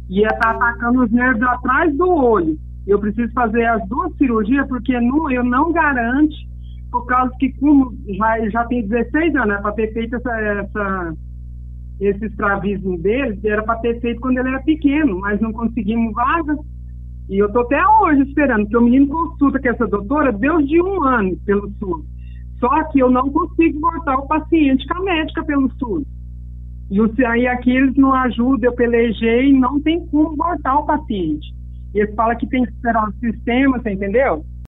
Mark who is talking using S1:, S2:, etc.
S1: E tá atacando os nervos atrás do olho. Eu preciso fazer as duas cirurgias, porque eu não garanto, por causa que como já tem 16 anos, para ter feito esse estrabismo dele, era para ter feito quando ele era pequeno, mas não conseguimos vaga. E eu tô até hoje esperando, porque o menino consulta com essa doutora Deus de 1 ano pelo SUS. Só que eu não consigo voltar o paciente com a médica pelo SUS. Aí aqui eles não ajudam, eu pelejei e não tem como voltar o paciente. Eles falam que tem que esperar o sistema, você entendeu?